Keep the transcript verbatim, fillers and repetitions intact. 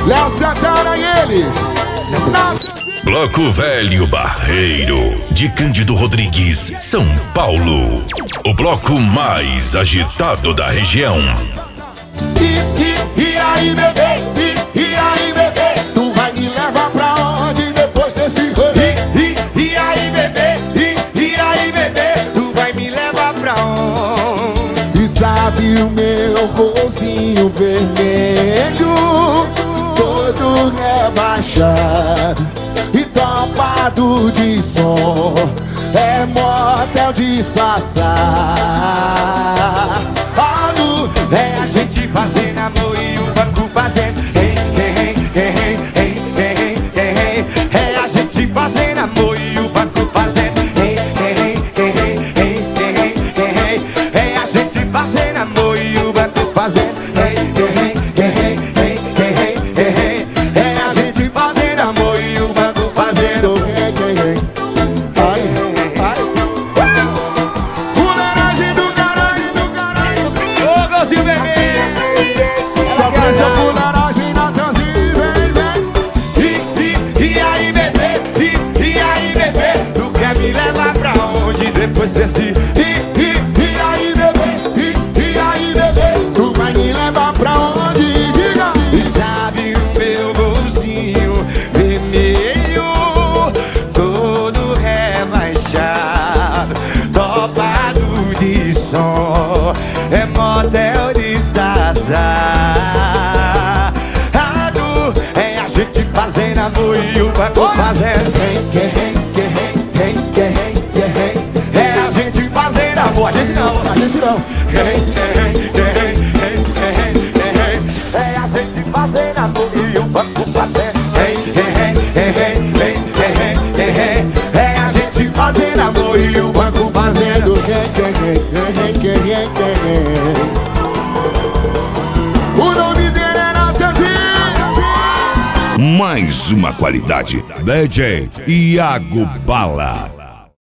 Léo Santana e ele. Bloco Velho Barreiro, de Cândido Rodrigues, São Paulo. O bloco mais agitado da região. E, e, e aí, bebê? E, e aí, bebê? Tu vai me levar pra onde depois desse rolê? E, e, e aí, bebê? E, e aí, bebê? Tu vai me levar pra onde? E sabe o meu bolsinho vermelho, todo rebaixado e topado de som, é motel de Sassá. É a gente fazendo amor e o banco fazendo hey, hey, hey, hey, hey, hey, hey, hey. É a gente fazendo amor e o banco fazendo hey, hey, hey, hey, hey, hey, hey, hey. É a gente fazendo amor e o banco fazendo hey, hey, hey, hey, hey, hey, hey, hey. É a gente fazendo amor e o banco fazendo hey, hey, hey. Ai, ai. Fuleiragem do caralho, do caralho. Ô, Gostinho, bebê! Só traz a fuleiragem na Tanzinha, vem, vem. E, e, e aí, bebê? E, e aí, bebê? Tu quer me levar pra onde depois desse? E, e, e aí, bebê? E, e aí, bebê? Tu vai me levar pra onde? Diga! E sabe o meu bolsinho vermelho, todo rebaixado, topado de som, é motel de Sassá. É a gente fazendo amor e o banco fazendo hey, hey, hey, hey, hey, hey, hey. É a gente fazendo amor, a gente não, a gente não hey, hey, hey, hey, hey, hey, hey. É a gente fazendo amor e o banco fazendo hey, hey, hey, hey, hey, hey, hey, hey. É a gente fazendo amor e o banco fazendo O nome dele era Tanzinha. Mais uma qualidade. D J Iago Bala.